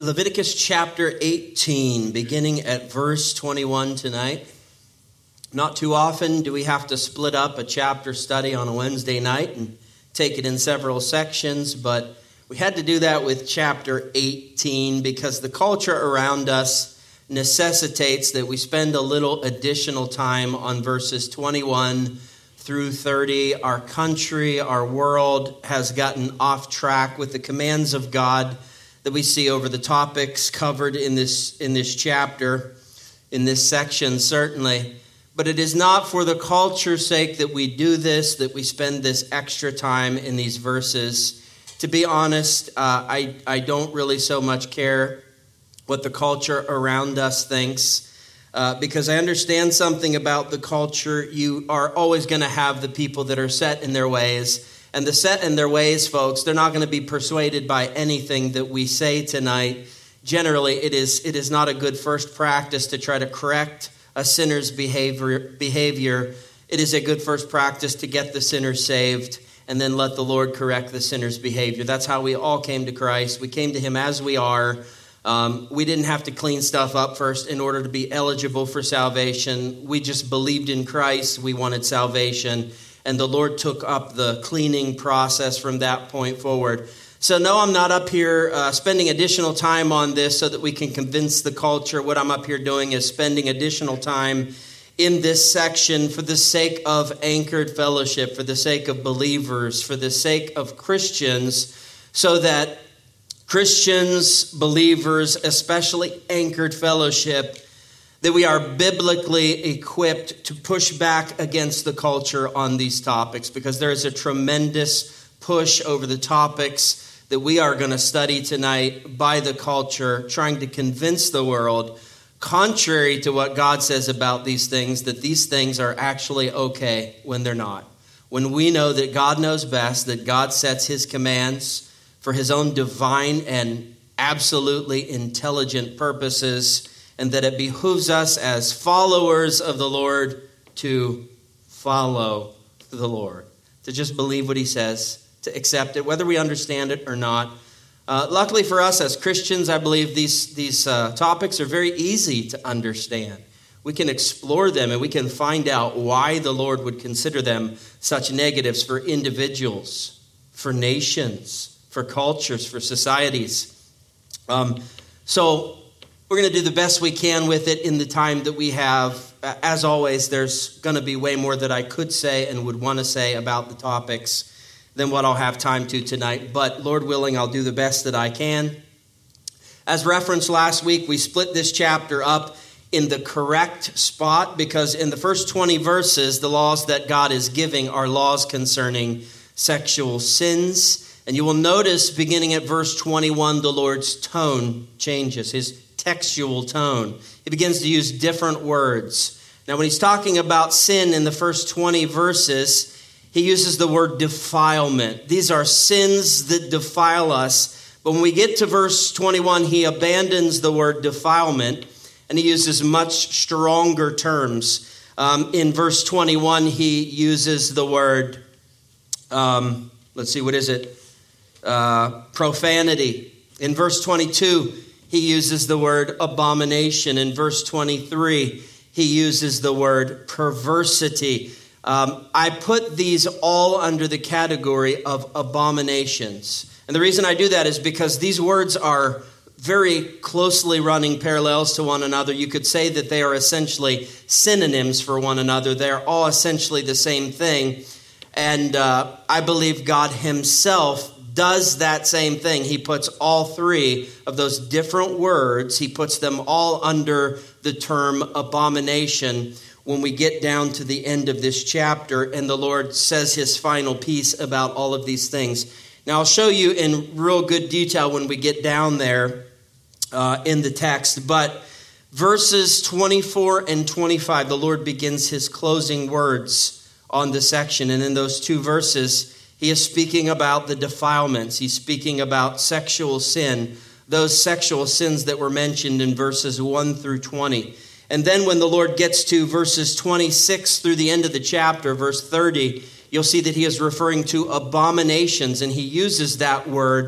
Leviticus chapter 18, beginning at verse 21 tonight. Not too often do we have to split up a chapter study on a Wednesday night and take it in several sections, but we had to do that with chapter 18 because the culture around us necessitates that we spend a little additional time on verses 21 through 30. Our country, our world has gotten off track with the commands of God that we see over the topics covered in this chapter, in this section, certainly. But it is not for the culture's sake that we do this, that we spend this extra time in these verses. To be honest, I don't really so much care what the culture around us thinks, because I understand something about the culture. You are always going to have the people that are set in their ways. And the set in their ways, folks, they're not going to be persuaded by anything that we say tonight. Generally, it is not a good first practice to try to correct a sinner's behavior. It is a good first practice to get the sinner saved and then let the Lord correct the sinner's behavior. That's how we all came to Christ. We came to him as we are. We didn't have to clean stuff up first in order to be eligible for salvation. We just believed in Christ. We wanted salvation. And the Lord took up the cleaning process from that point forward. So no, I'm not up here spending additional time on this so that we can convince the culture. What I'm up here doing is spending additional time in this section for the sake of anchored fellowship, for the sake of believers, for the sake of Christians, so that Christians, believers, especially anchored fellowship, that we are biblically equipped to push back against the culture on these topics, because there is a tremendous push over the topics that we are going to study tonight by the culture, trying to convince the world, contrary to what God says about these things, that these things are actually okay when they're not. When we know that God knows best, that God sets his commands for his own divine and absolutely intelligent purposes, and that it behooves us as followers of the Lord to follow the Lord, to just believe what he says, to accept it, whether we understand it or not. Luckily for us as Christians, I believe these topics are very easy to understand. We can explore them and we can find out why the Lord would consider them such negatives for individuals, for nations, for cultures, for societies. So we're going to do the best we can with it in the time that we have. As always, there's going to be way more that I could say and would want to say about the topics than what I'll have time to tonight. But Lord willing, I'll do the best that I can. As referenced last week, we split this chapter up in the correct spot, because in the first 20 verses, the laws that God is giving are laws concerning sexual sins. And you will notice, beginning at verse 21, the Lord's tone changes, his textual tone. He begins to use different words. Now, when he's talking about sin in the first 20 verses, he uses the word defilement. These are sins that defile us. But when we get to verse 21, he abandons the word defilement, and he uses much stronger terms. In verse 21, he uses the word, profanity. In verse 22, he uses the word abomination. In verse 23, he uses the word perversity. I put these all under the category of abominations. And the reason I do that is because these words are very closely running parallels to one another. You could say that they are essentially synonyms for one another. They're all essentially the same thing. And I believe God himself does that same thing. He puts all three of those different words, he puts them all under the term abomination when we get down to the end of this chapter, and the Lord says his final piece about all of these things. Now, I'll show you in real good detail when we get down there in the text, but verses 24 and 25, the Lord begins his closing words on the section, and in those two verses, he is speaking about the defilements. He's speaking about sexual sin, those sexual sins that were mentioned in verses 1 through 20. And then when the Lord gets to verses 26 through the end of the chapter, verse 30, you'll see that he is referring to abominations, and he uses that word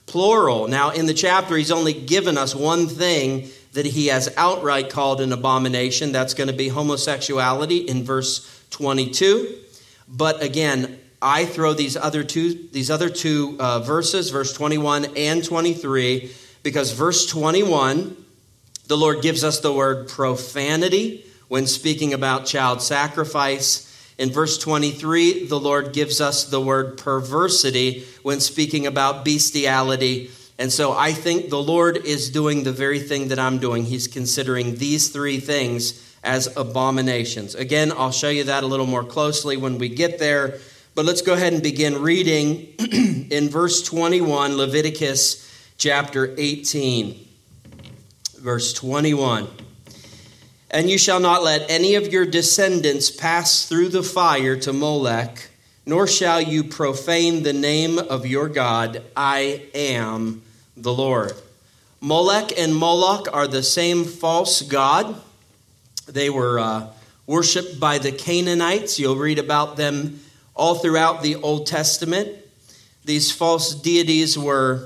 plural. Now, in the chapter, he's only given us one thing that he has outright called an abomination. That's going to be homosexuality in verse 22. But again, I throw these other two verses, verse 21 and 23, because verse 21, the Lord gives us the word profanity when speaking about child sacrifice. In verse 23, the Lord gives us the word perversity when speaking about bestiality. And so I think the Lord is doing the very thing that I'm doing. He's considering these three things as abominations. Again, I'll show you that a little more closely when we get there. But let's go ahead and begin reading in verse 21, Leviticus chapter 18. Verse 21. And you shall not let any of your descendants pass through the fire to Molech, nor shall you profane the name of your God. I am the Lord. Molech and Moloch are the same false god. They were worshipped by the Canaanites. You'll read about them all throughout the Old Testament. These false deities were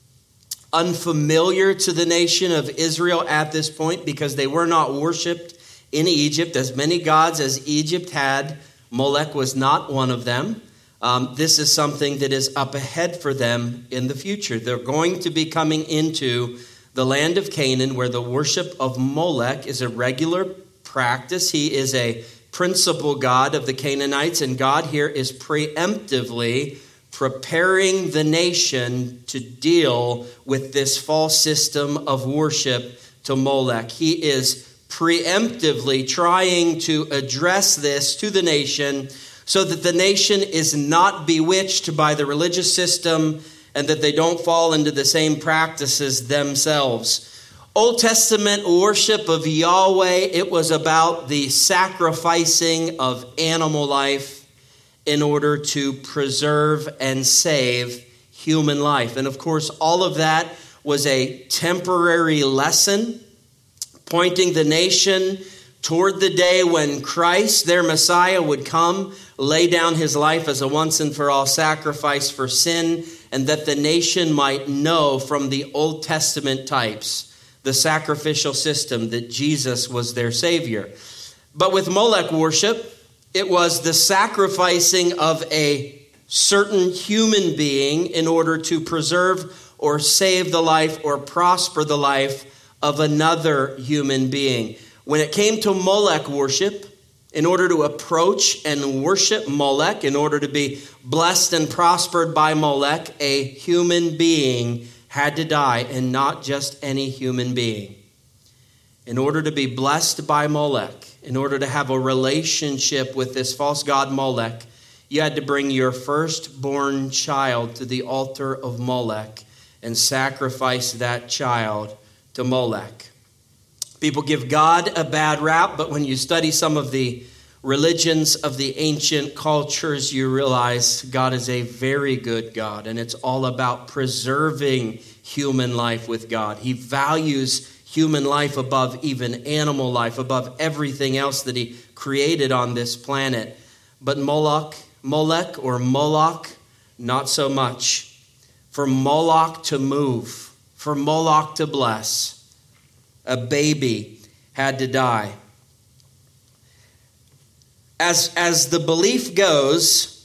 unfamiliar to the nation of Israel at this point because they were not worshipped in Egypt. As many gods as Egypt had, Molech was not one of them. This is something that is up ahead for them in the future. They're going to be coming into the land of Canaan where the worship of Molech is a regular practice. He is a principal god of the Canaanites, and God here is preemptively preparing the nation to deal with this false system of worship to Molech. He is preemptively trying to address this to the nation so that the nation is not bewitched by the religious system and that they don't fall into the same practices themselves. Old Testament worship of Yahweh, it was about the sacrificing of animal life in order to preserve and save human life. And of course, all of that was a temporary lesson, pointing the nation toward the day when Christ, their Messiah, would come, lay down his life as a once and for all sacrifice for sin, and that the nation might know from the Old Testament types, the sacrificial system, that Jesus was their Savior. But with Molech worship, it was the sacrificing of a certain human being in order to preserve or save the life or prosper the life of another human being. When it came to Molech worship, in order to approach and worship Molech, in order to be blessed and prospered by Molech, a human being had to die, and not just any human being. In order to be blessed by Molech, in order to have a relationship with this false god Molech, you had to bring your firstborn child to the altar of Molech and sacrifice that child to Molech. People give God a bad rap, but when you study some of the religions of the ancient cultures, you realize God is a very good God, and it's all about preserving human life with God. He values human life above even animal life, above everything else that he created on this planet. But Molech, not so much. For Moloch to move, for Moloch to bless, a baby had to die. As the belief goes,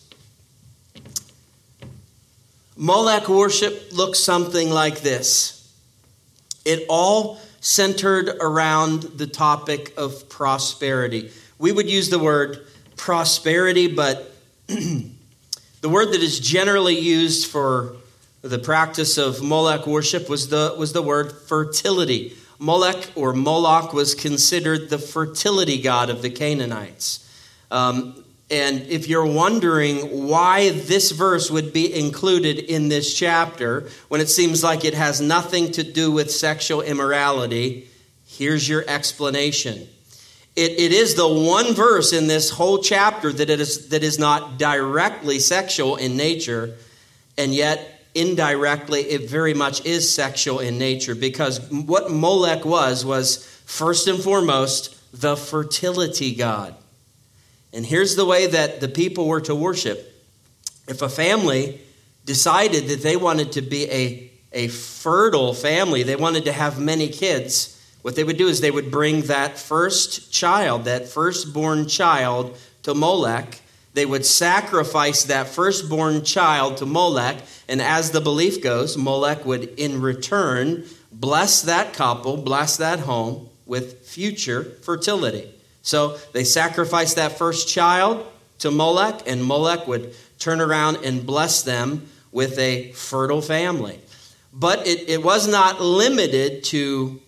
Molech worship looks something like this. It all centered around the topic of prosperity. We would use the word prosperity, but the word that is generally used for the practice of Molech worship was the word fertility. Molech or Moloch was considered the fertility god of the Canaanites. And if you're wondering why this verse would be included in this chapter, when it seems like it has nothing to do with sexual immorality, here's your explanation. It is the one verse in this whole chapter that is not directly sexual in nature, and yet indirectly it very much is sexual in nature, because what Molech was first and foremost the fertility god. And here's the way that the people were to worship. If a family decided that they wanted to be a a fertile family. They wanted to have many kids. What they would do is they would bring that first child, that firstborn child, to Molech. They would sacrifice that firstborn child to Molech, and as the belief goes, Molech would in return bless that couple, bless that home with future fertility. So they sacrificed that first child to Molech, and Molech would turn around and bless them with a fertile family. But it was not limited to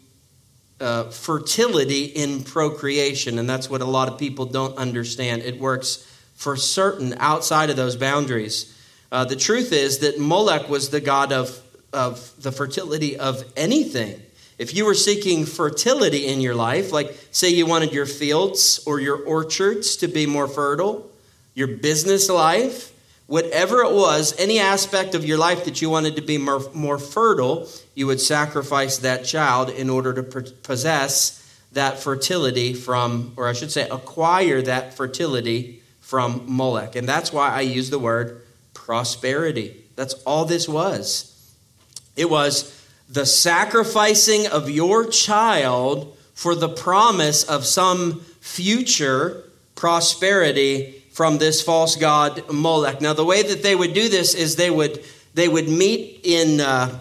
fertility in procreation, and that's what a lot of people don't understand. It works for certain outside of those boundaries. The truth is that Molech was the god of the fertility of anything. If you were seeking fertility in your life, like say you wanted your fields or your orchards to be more fertile, your business life, whatever it was, any aspect of your life that you wanted to be more fertile, you would sacrifice that child in order to possess that fertility from, or I should say, acquire that fertility from Molech. And that's why I use the word prosperity. That's all this was. It was the sacrificing of your child for the promise of some future prosperity from this false god Molech. Now, the way that they would do this is they would meet in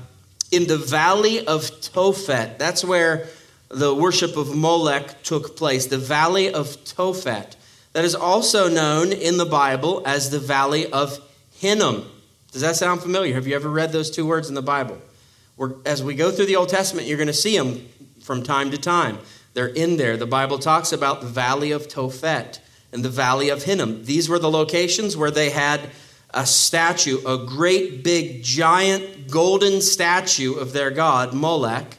the valley of Tophet. That's where the worship of Molech took place. The valley of Tophet. That is also known in the Bible as the valley of Hinnom. Does that sound familiar? Have you ever read those two words in the Bible? As we go through the Old Testament, you're going to see them from time to time. They're in there. The Bible talks about the valley of Tophet and the valley of Hinnom. These were the locations where they had a statue, a great big giant golden statue of their god, Molech.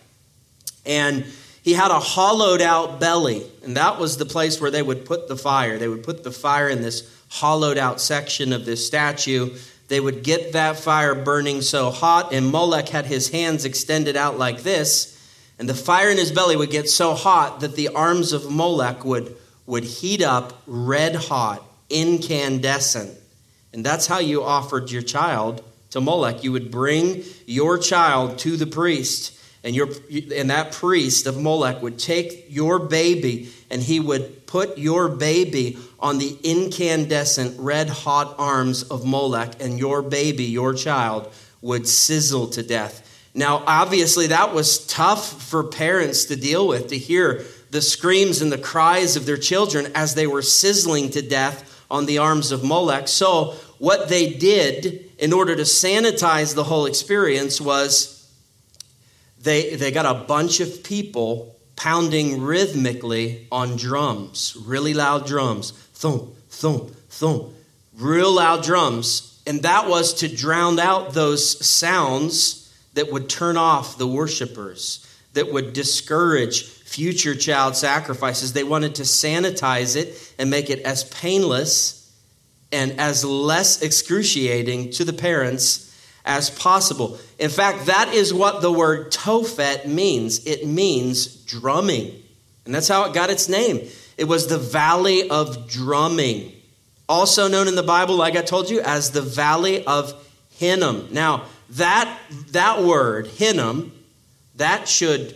And he had a hollowed out belly. And that was the place where they would put the fire. They would put the fire in this hollowed out section of this statue. They would get that fire burning so hot, and Molech had his hands extended out like this, and the fire in his belly would get so hot that the arms of Molech would heat up red hot, incandescent. And that's how you offered your child to Molech. You would bring your child to the priest, and that priest of Molech would take your baby, and he would put your baby on the incandescent red-hot arms of Molech, and your baby, your child, would sizzle to death. Now, obviously, that was tough for parents to deal with, to hear the screams and the cries of their children as they were sizzling to death on the arms of Molech. So what they did in order to sanitize the whole experience was they got a bunch of people pounding rhythmically on drums, really loud drums. Thump, thump, thump. Real loud drums. And that was to drown out those sounds that would turn off the worshipers, that would discourage future child sacrifices. They wanted to sanitize it and make it as painless and as less excruciating to the parents as possible. In fact, that is what the word Tophet means. It means drumming. And that's how it got its name. It was the valley of drumming. Also known in the Bible, like I told you, as the valley of Hinnom. Now, that word, Hinnom, that should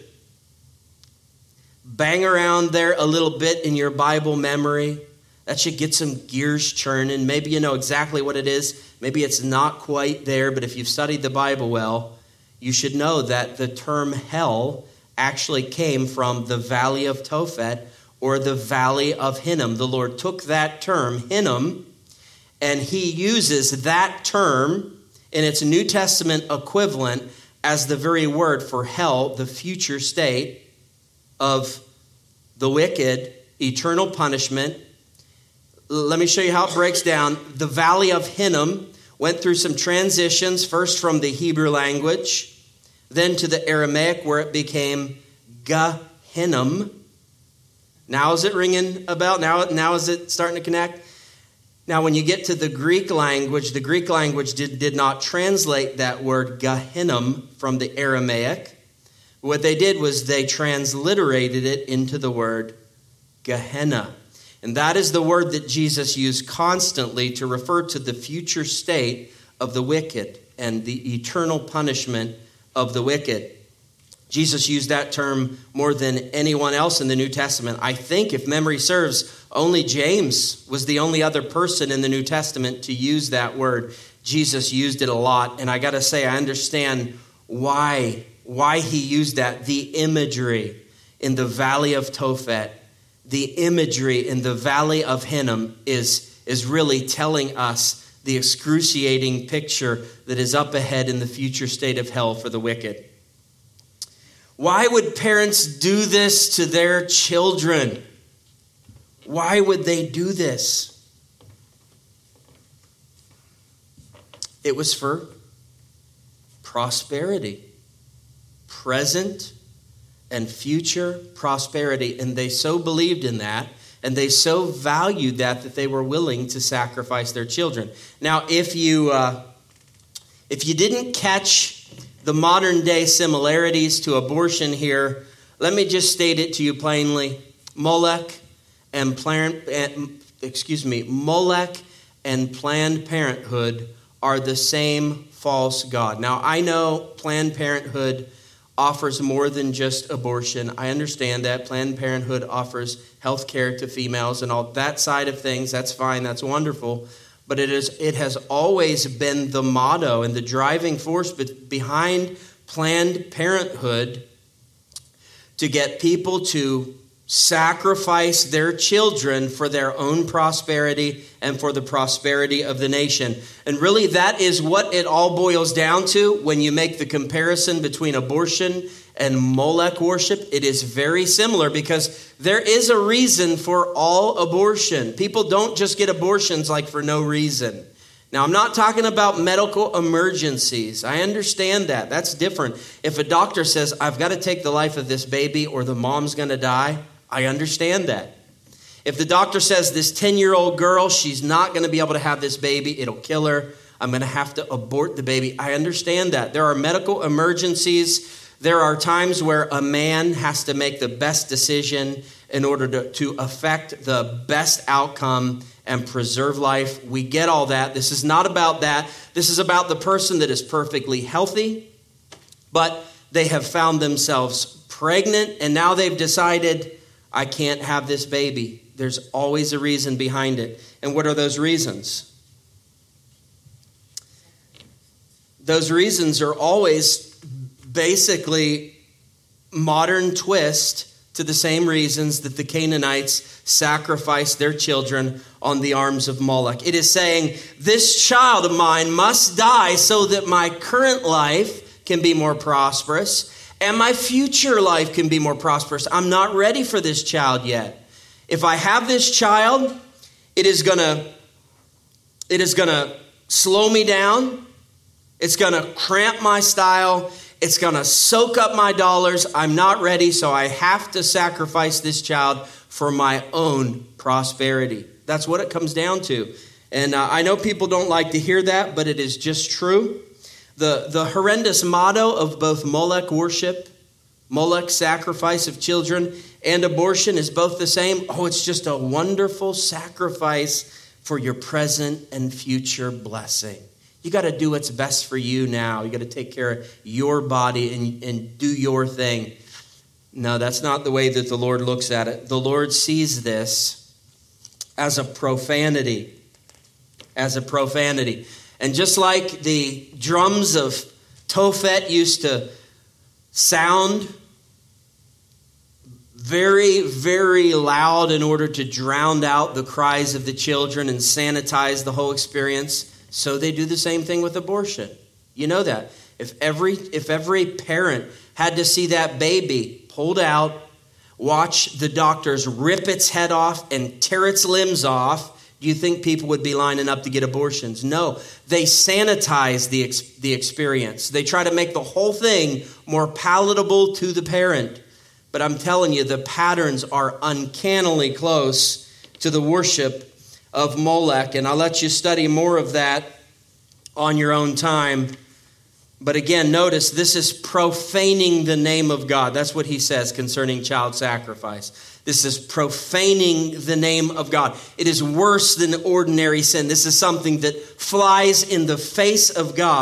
bang around there a little bit in your Bible memory. That should get some gears churning. Maybe you know exactly what it is. Maybe it's not quite there, but if you've studied the Bible well, you should know that the term hell actually came from the valley of Tophet or the valley of Hinnom. The Lord took that term, Hinnom, and he uses that term in its New Testament equivalent as the very word for hell, the future state of the wicked, eternal punishment. Let me show you how it breaks down. The valley of Hinnom went through some transitions, first from the Hebrew language, then to the Aramaic, where it became Gehinnom. Now is it ringing a bell? Now is it starting to connect? Now, when you get to the Greek language did not translate that word Gehinnom from the Aramaic. What they did was they transliterated it into the word Gehenna. And that is the word that Jesus used constantly to refer to the future state of the wicked and the eternal punishment of the wicked. Jesus used that term more than anyone else in the New Testament. I think, if memory serves, only James was the only other person in the New Testament to use that word. Jesus used it a lot, and I got to say, I understand why he used that. The imagery in the valley of Tophet, the imagery in the valley of Hinnom is really telling us the excruciating picture that is up ahead in the future state of hell for the wicked. Why would parents do this to their children? Why would they do this? It was for prosperity, present and future prosperity. And they so believed in that, and they so valued that they were willing to sacrifice their children. Now, if you didn't catch the modern day similarities to abortion here, let me just state it to you plainly. Molech and Planned Parenthood are the same false god. Now, I know Planned Parenthood offers more than just abortion. I understand that. Planned Parenthood offers health care to females and all that side of things. That's fine. That's wonderful. But it has always been the motto and the driving force behind Planned Parenthood to get people to sacrifice their children for their own prosperity and for the prosperity of the nation. And really, that is what it all boils down to when you make the comparison between abortion and Molech worship. It is very similar because there is a reason for all abortion. People don't just get abortions like for no reason. Now, I'm not talking about medical emergencies. I understand that. That's different. If a doctor says, I've got to take the life of this baby or the mom's going to die, I understand that. If the doctor says this 10-year-old girl, she's not going to be able to have this baby, it'll kill her, I'm going to have to abort the baby, I understand that. There are medical emergencies. There are times where a man has to make the best decision in order to affect the best outcome and preserve life. We get all that. This is not about that. This is about the person that is perfectly healthy, but they have found themselves pregnant, and now they've decided, I can't have this baby. There's always a reason behind it. And what are those reasons? Those reasons are always basically modern twist to the same reasons that the Canaanites sacrificed their children on the arms of Moloch. It is saying, this child of mine must die so that my current life can be more prosperous and my future life can be more prosperous. I'm not ready for this child yet. If I have this child, it is gonna slow me down. It's gonna cramp my style. It's gonna soak up my dollars. I'm not ready, so I have to sacrifice this child for my own prosperity. That's what it comes down to. And I know people don't like to hear that, but it is just true. The horrendous motto of both Molech worship, Molech sacrifice of children, and abortion is both the same. Oh, it's just a wonderful sacrifice for your present and future blessing. You got to do what's best for you now. You got to take care of your body and do your thing. No, that's not the way that the Lord looks at it. The Lord sees this as a profanity. As a profanity. And just like the drums of Tophet used to sound very, very loud in order to drown out the cries of the children and sanitize the whole experience, so they do the same thing with abortion. You know that. If every parent had to see that baby pulled out, watch the doctors rip its head off and tear its limbs off, do you think people would be lining up to get abortions? No. They sanitize the experience. They try to make the whole thing more palatable to the parent. But I'm telling you, the patterns are uncannily close to the worship of Molech. And I'll let you study more of that on your own time. But again, notice this is profaning the name of God. That's what he says concerning child sacrifice. This is profaning the name of God. It is worse than ordinary sin. This is something that flies in the face of God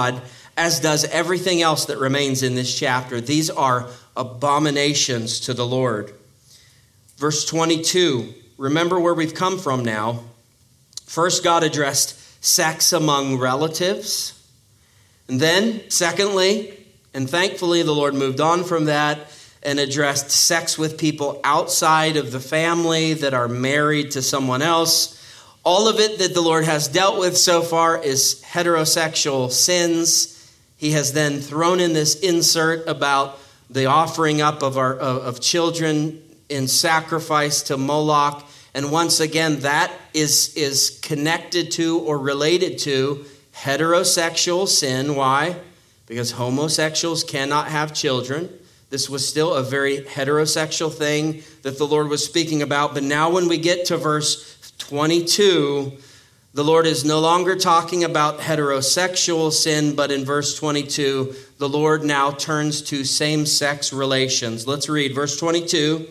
as does everything else that remains in this chapter. These are abominations to the Lord. Verse 22, remember where we've come from now. First, God addressed sex among relatives. And then, secondly, and thankfully the Lord moved on from that and addressed sex with people outside of the family that are married to someone else. All of it that the Lord has dealt with so far is heterosexual sins. He has then thrown in this insert about the offering up of children in sacrifice to Moloch. And once again, that is connected to or related to heterosexual sin. Why? Because homosexuals cannot have children. This was still a very heterosexual thing that the Lord was speaking about. But now when we get to verse 22, the Lord is no longer talking about heterosexual sin, but in verse 22, the Lord now turns to same-sex relations. Let's read verse 22.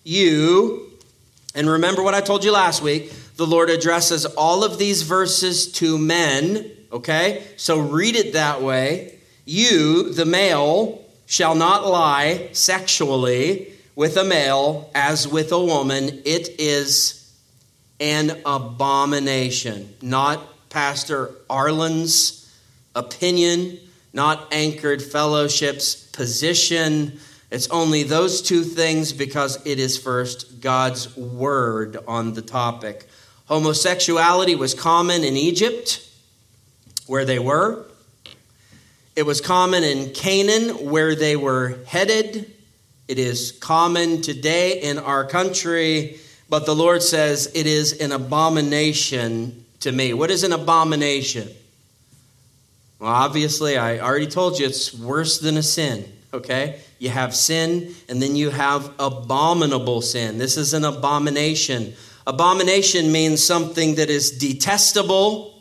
And remember what I told you last week, the Lord addresses all of these verses to men, okay? So read it that way. You, the male, shall not lie sexually with a male as with a woman. It is an abomination. Not Pastor Arlen's opinion, not Anchored Fellowship's position. It's only those two things because it is first God's word on the topic. Homosexuality was common in Egypt, where they were. It was common in Canaan, where they were headed. It is common today in our country, but the Lord says it is an abomination to me. What is an abomination? Well, obviously, I already told you it's worse than a sin, okay? You have sin, and then you have abominable sin. This is an abomination. Abomination means something that is detestable,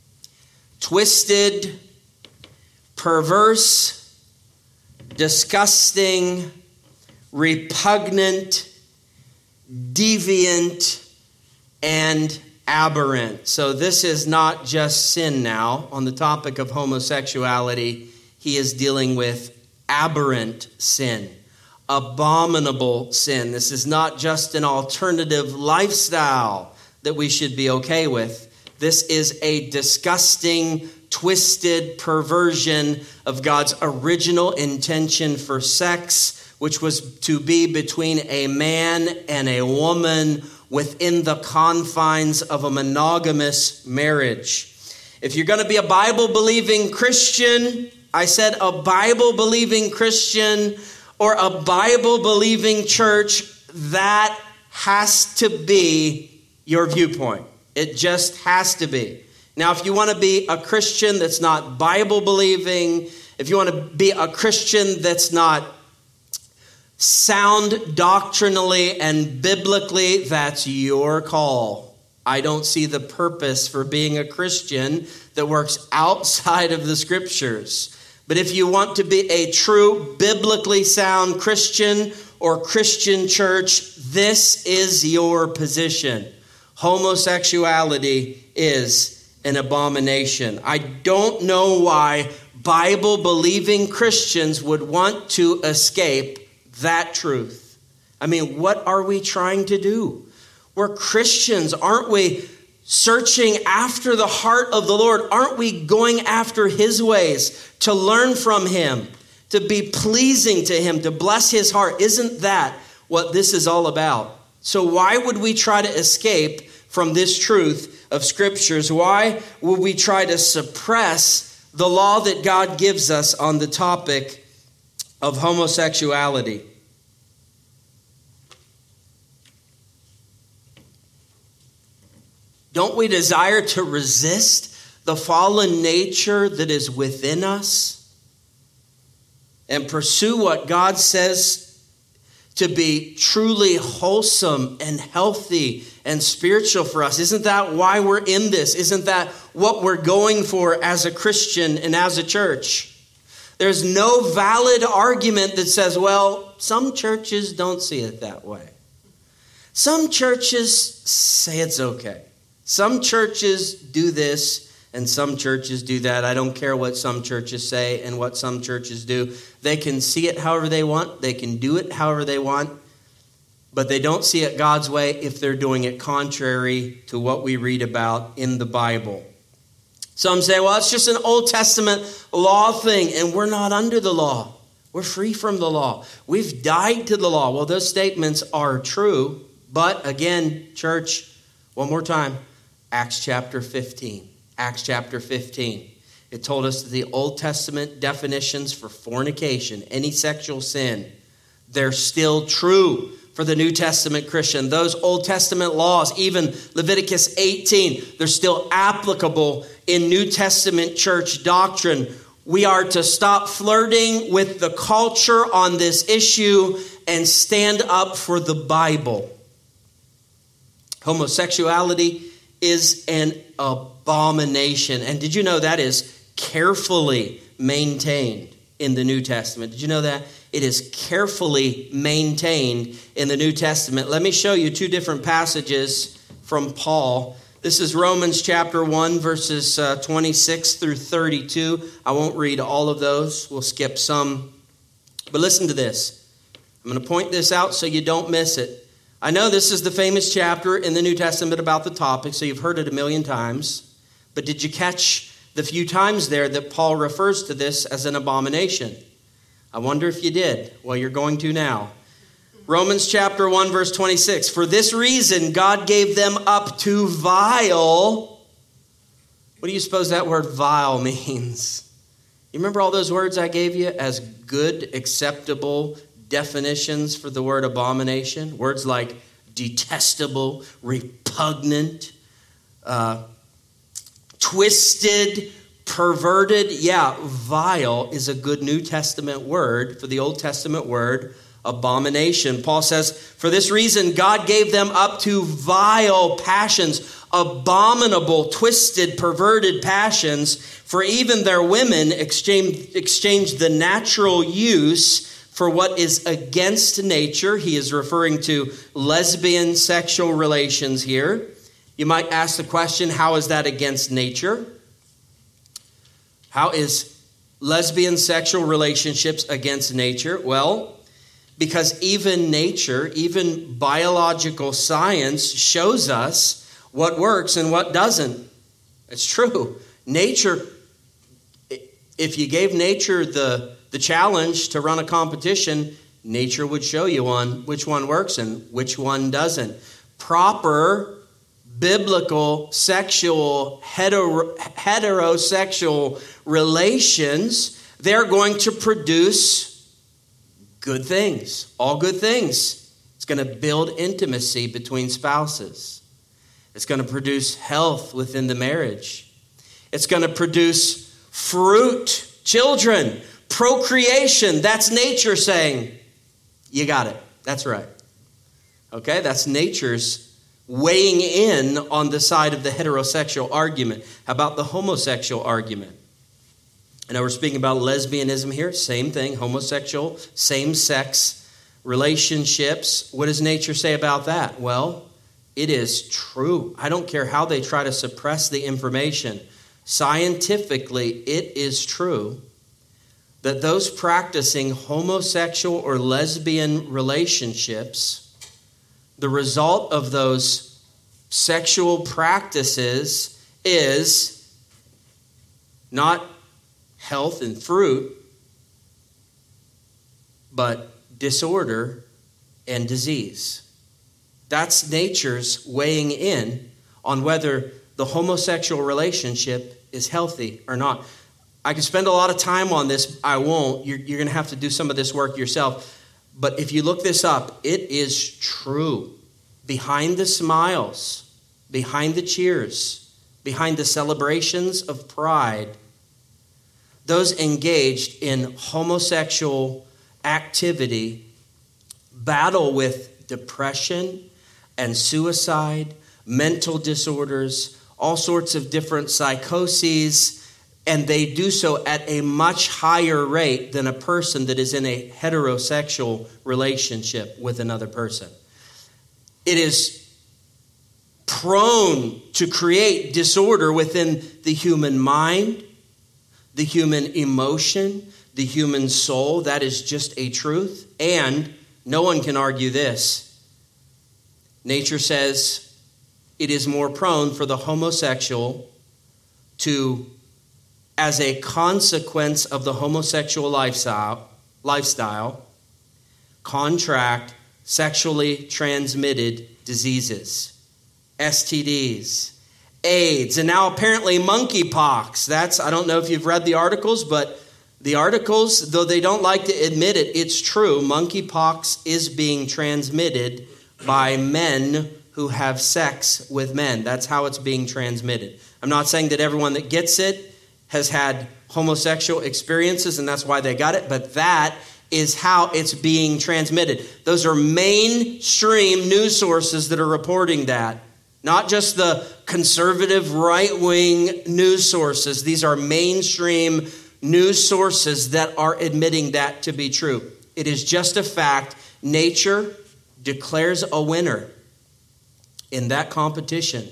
twisted, perverse, disgusting, repugnant, deviant, and aberrant. So this is not just sin now. On the topic of homosexuality, he is dealing with aberrant sin, abominable sin. This is not just an alternative lifestyle that we should be okay with. This is a disgusting, twisted perversion of God's original intention for sex, which was to be between a man and a woman within the confines of a monogamous marriage. If you're going to be a Bible-believing Christian, I said a Bible-believing Christian or a Bible-believing church, that has to be your viewpoint. It just has to be. Now, if you want to be a Christian that's not Bible-believing, if you want to be a Christian that's not sound doctrinally and biblically, that's your call. I don't see the purpose for being a Christian that works outside of the Scriptures. But if you want to be a true biblically sound Christian or Christian church, this is your position. Homosexuality is an abomination. I don't know why Bible-believing Christians would want to escape that truth. I mean, what are we trying to do? We're Christians, aren't we? Searching after the heart of the Lord. Aren't we going after his ways to learn from him, to be pleasing to him, to bless his heart? Isn't that what this is all about? So why would we try to escape from this truth of Scriptures? Why would we try to suppress the law that God gives us on the topic of homosexuality? Don't we desire to resist the fallen nature that is within us and pursue what God says to be truly wholesome and healthy and spiritual for us? Isn't that why we're in this? Isn't that what we're going for as a Christian and as a church? There's no valid argument that says, well, some churches don't see it that way. Some churches say it's okay. Some churches do this And some churches do that. I don't care what some churches say and what some churches do. They can see it however they want. They can do it however they want. But they don't see it God's way if they're doing it contrary to what we read about in the Bible. Some say, well, it's just an Old Testament law thing, and we're not under the law. We're free from the law. We've died to the law. Well, those statements are true. But again, church, one more time, Acts chapter 15. Acts chapter 15. It told us that the Old Testament definitions for fornication, any sexual sin, they're still true for the New Testament Christian. Those Old Testament laws, even Leviticus 18, they're still applicable in New Testament church doctrine. We are to stop flirting with the culture on this issue and stand up for the Bible. Homosexuality is an abomination. And did you know that is carefully maintained in the New Testament? Did you know that? It is carefully maintained in the New Testament. Let me show you two different passages from Paul. This is Romans chapter 1, verses 26 through 32. I won't read all of those. We'll skip some. But listen to this. I'm going to point this out so you don't miss it. I know this is the famous chapter in the New Testament about the topic, so you've heard it a million times. But did you catch the few times there that Paul refers to this as an abomination? I wonder if you did. Well, you're going to now. Romans chapter 1, verse 26. For this reason, God gave them up to vile. What do you suppose that word vile means? You remember all those words I gave you as good, acceptable definitions for the word abomination? Words like detestable, repugnant, twisted, perverted. Yeah, vile is a good New Testament word for the Old Testament word abomination. Paul says, for this reason, God gave them up to vile passions, abominable, twisted, perverted passions, for even their women exchanged the natural use for what is against nature. He is referring to lesbian sexual relations here. You might ask the question, how is that against nature? How is lesbian sexual relationships against nature? Well, because even nature, even biological science shows us what works and what doesn't. It's true. Nature, if you gave nature the challenge to run a competition, nature would show you which one works and which one doesn't. Proper biblical sexual heterosexual relations, they're going to produce good things, all good things. It's going to build intimacy between spouses. It's going to produce health within the marriage. It's going to produce fruit, children, procreation. That's nature saying, you got it. That's right. Okay, that's nature's weighing in on the side of the heterosexual argument. How about the homosexual argument? I know we're speaking about lesbianism here. Same thing, homosexual, same-sex relationships. What does nature say about that? Well, it is true. I don't care how they try to suppress the information. Scientifically, it is true that those practicing homosexual or lesbian relationships, the result of those sexual practices is not health and fruit, but disorder and disease. That's nature's weighing in on whether the homosexual relationship is healthy or not. I could spend a lot of time on this. I won't. You're going to have to do some of this work yourself. But if you look this up, it is true. Behind the smiles, behind the cheers, behind the celebrations of pride, those engaged in homosexual activity battle with depression and suicide, mental disorders, all sorts of different psychoses, and they do so at a much higher rate than a person that is in a heterosexual relationship with another person. It is prone to create disorder within the human mind, the human emotion, the human soul. That is just a truth. And no one can argue this. Nature says it is more prone for the homosexual to, as a consequence of the homosexual lifestyle, contract sexually transmitted diseases, STDs, AIDS, and now apparently monkeypox. I don't know if you've read the articles, but the articles, though they don't like to admit it, it's true. Monkeypox is being transmitted by men who have sex with men. That's how it's being transmitted. I'm not saying that everyone that gets it has had homosexual experiences and that's why they got it, but that is how it's being transmitted. Those are mainstream news sources that are reporting that. Not just the conservative right-wing news sources. These are mainstream news sources that are admitting that to be true. It is just a fact. Nature declares a winner in that competition.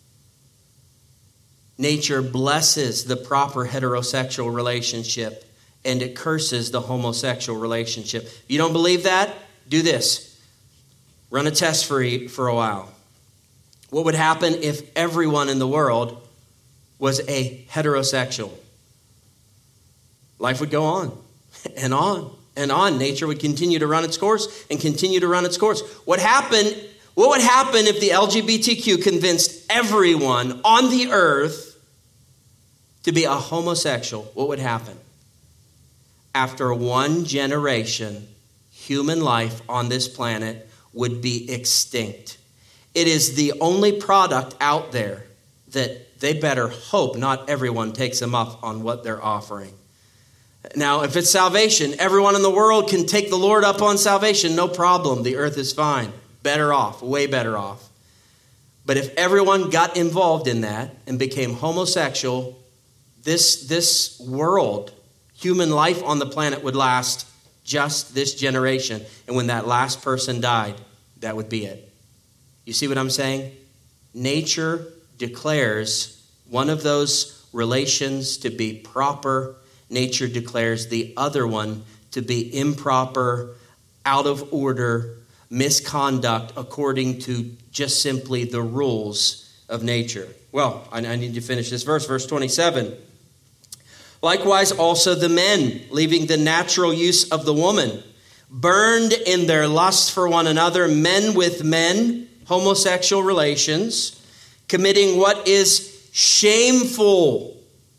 Nature blesses the proper heterosexual relationship and it curses the homosexual relationship. If you don't believe that, do this. Run a test for a while. What would happen if everyone in the world was a heterosexual? Life would go on and on and on. Nature would continue to run its course and continue to run its course. What would happen if the LGBTQ convinced everyone on the earth to be a homosexual? What would happen? After one generation, human life on this planet would be extinct. It is the only product out there that they better hope not everyone takes them up on what they're offering. Now, if it's salvation, everyone in the world can take the Lord up on salvation. No problem. The earth is fine. Better off, way better off. But if everyone got involved in that and became homosexual, this world, human life on the planet would last just this generation. And when that last person died, that would be it. You see what I'm saying? Nature declares one of those relations to be proper. Nature declares the other one to be improper, out of order, misconduct, according to just simply the rules of nature. Well, I need to finish this verse, verse 27. Likewise also the men, leaving the natural use of the woman, burned in their lust for one another, men with men, homosexual relations, committing what is shameful.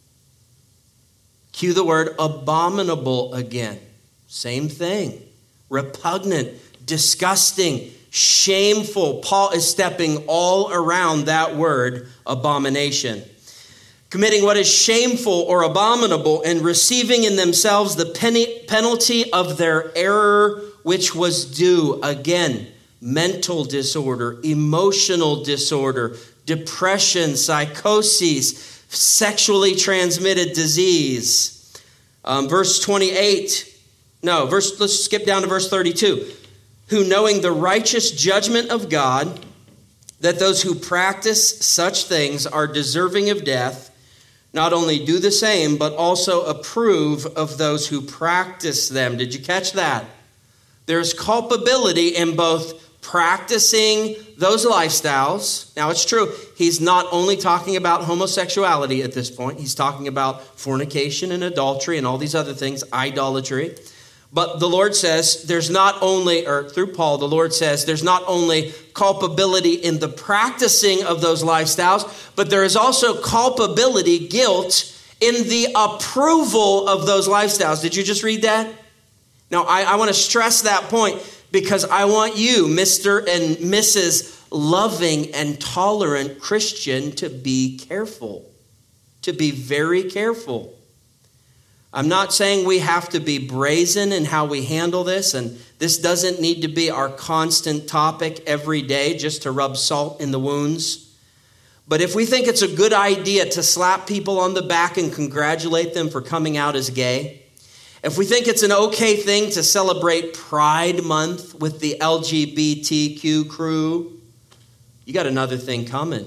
Cue the word abominable again. Same thing. Repugnant, disgusting, shameful. Paul is stepping all around that word abomination. Committing what is shameful or abominable and receiving in themselves the penalty of their error which was due. Again, mental disorder, emotional disorder, depression, psychoses, sexually transmitted disease. Verse 28. Let's skip down to verse 32. Who knowing the righteous judgment of God, that those who practice such things are deserving of death, not only do the same, but also approve of those who practice them. Did you catch that? There's culpability in both practicing those lifestyles. Now, it's true, he's not only talking about homosexuality at this point. He's talking about fornication and adultery and all these other things, idolatry. But the Lord says there's not only, or through Paul, the Lord says there's not only culpability in the practicing of those lifestyles, but there is also culpability, guilt, in the approval of those lifestyles. Did you just read that? Now, I want to stress that point because I want you, Mr. and Mrs. Loving and tolerant Christian, to be careful, to be very careful. I'm not saying we have to be brazen in how we handle this, and this doesn't need to be our constant topic every day just to rub salt in the wounds. But if we think it's a good idea to slap people on the back and congratulate them for coming out as gay, if we think it's an okay thing to celebrate Pride Month with the LGBTQ crew, you got another thing coming.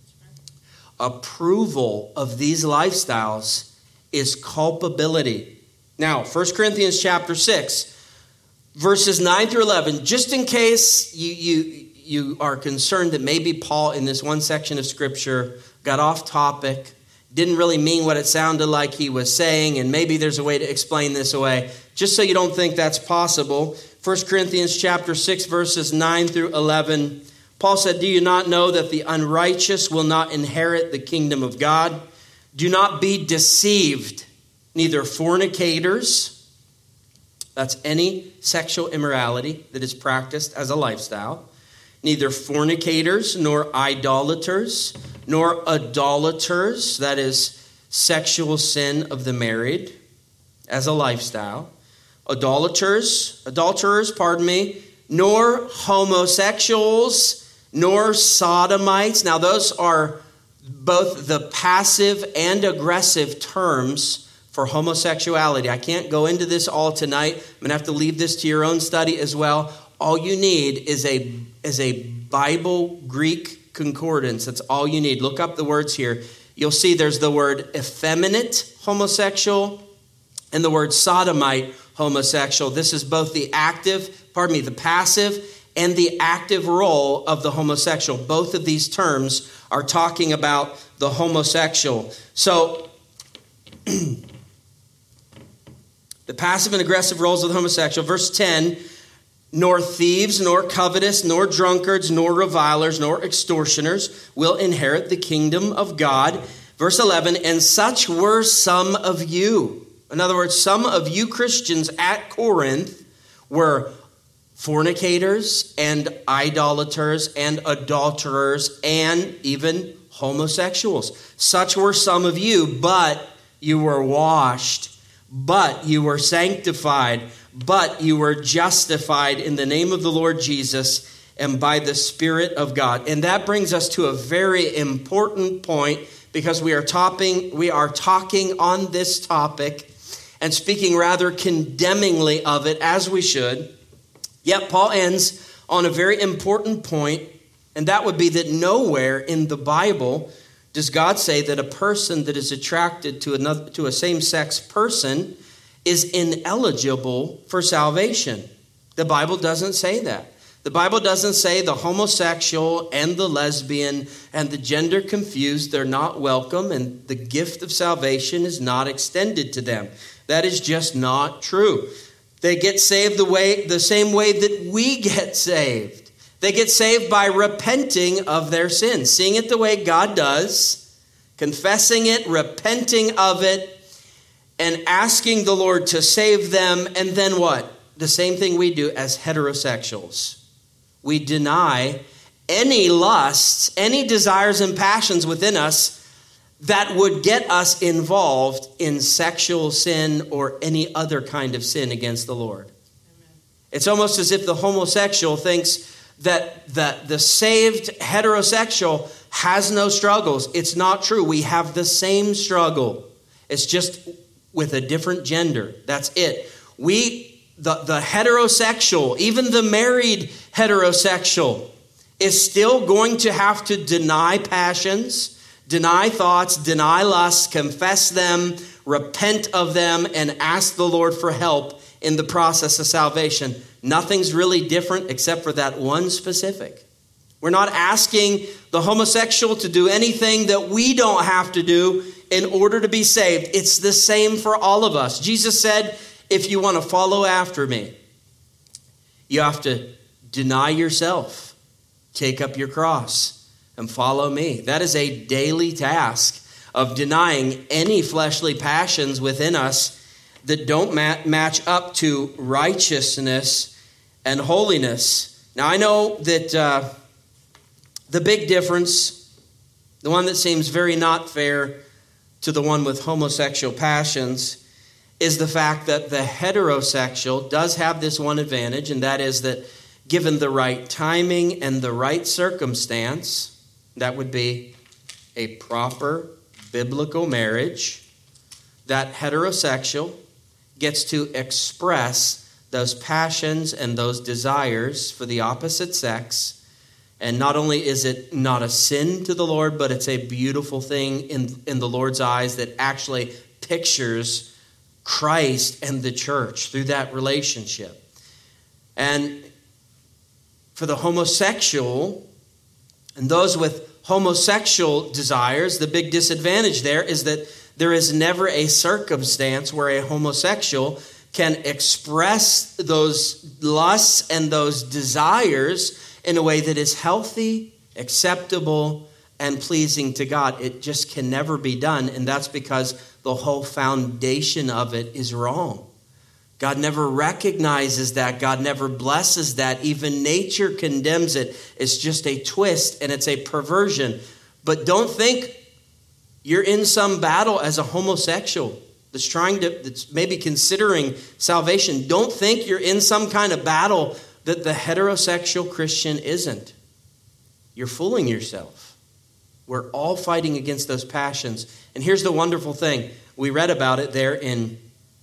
Approval of these lifestyles is culpability. Now, 1 Corinthians chapter 6, verses 9 through 11, just in case you are concerned that maybe Paul in this one section of Scripture got off topic, didn't really mean what it sounded like he was saying, and maybe there's a way to explain this away, just so you don't think that's possible. 1 Corinthians chapter 6, verses 9 through 11, Paul said, "Do you not know that the unrighteous will not inherit the kingdom of God? Do not be deceived, neither fornicators," that's any sexual immorality that is practiced as a lifestyle, "neither fornicators, nor idolaters, nor idolaters," that is sexual sin of the married as a lifestyle, adulterers, nor homosexuals, nor sodomites. Now those are both the passive and aggressive terms for homosexuality. I can't go into this all tonight. I'm going to have to leave this to your own study as well. All you need is a Bible Greek concordance. That's all you need. Look up the words here. You'll see there's the word effeminate homosexual and the word sodomite homosexual. This is both the passive and the active role of the homosexual. Both of these terms are talking about the homosexual. So, the passive and aggressive roles of the homosexual. Verse 10, "Nor thieves, nor covetous, nor drunkards, nor revilers, nor extortioners will inherit the kingdom of God." Verse 11, "And such were some of you." In other words, some of you Christians at Corinth were fornicators and idolaters and adulterers and even homosexuals. Such were some of you, but you were washed, but you were sanctified, but you were justified in the name of the Lord Jesus and by the Spirit of God. And that brings us to a very important point, because we are talking on this topic and speaking rather condemningly of it, as we should. Yet Paul ends on a very important point, and that would be that nowhere in the Bible does God say that a person that is attracted to a same-sex person is ineligible for salvation. The Bible doesn't say that. The Bible doesn't say the homosexual and the lesbian and the gender confused, they're not welcome, and the gift of salvation is not extended to them. That is just not true. They get saved the same way that we get saved. They get saved by repenting of their sins, seeing it the way God does, confessing it, repenting of it, and asking the Lord to save them. And then what? The same thing we do as heterosexuals. We deny any lusts, any desires and passions within us that would get us involved in sexual sin or any other kind of sin against the Lord. Amen. It's almost as if the homosexual thinks that the saved heterosexual has no struggles. It's not true. We have the same struggle. It's just with a different gender. That's it. The heterosexual, even the married heterosexual, is still going to have to deny passions, deny thoughts, deny lusts, confess them, repent of them, and ask the Lord for help in the process of salvation. Nothing's really different except for that one specific. We're not asking the homosexual to do anything that we don't have to do in order to be saved. It's the same for all of us. Jesus said, if you want to follow after me, you have to deny yourself, take up your cross, and follow me. That is a daily task of denying any fleshly passions within us that don't match up to righteousness and holiness. Now, I know that the big difference, the one that seems very not fair to the one with homosexual passions, is the fact that the heterosexual does have this one advantage, and that is that given the right timing and the right circumstance, that would be a proper biblical marriage, that heterosexual gets to express those passions and those desires for the opposite sex And not only is it not a sin to the Lord, but it's a beautiful thing in the Lord's eyes that actually pictures Christ and the church through that relationship. And for the homosexual and those with homosexual desires, the big disadvantage there is that there is never a circumstance where a homosexual can express those lusts and those desires in a way that is healthy, acceptable, and pleasing to God. It just can never be done, and that's because the whole foundation of it is wrong. God never recognizes that. God never blesses that. Even nature condemns it. It's just a twist and it's a perversion. But don't think you're in some battle as a homosexual that's maybe considering salvation. Don't think you're in some kind of battle that the heterosexual Christian isn't. You're fooling yourself. We're all fighting against those passions. And here's the wonderful thing. We read about it there in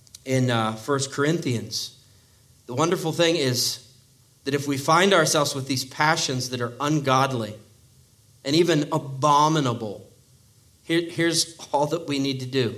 1 Corinthians. The wonderful thing is that if we find ourselves with these passions that are ungodly and even abominable, here's all that we need to do.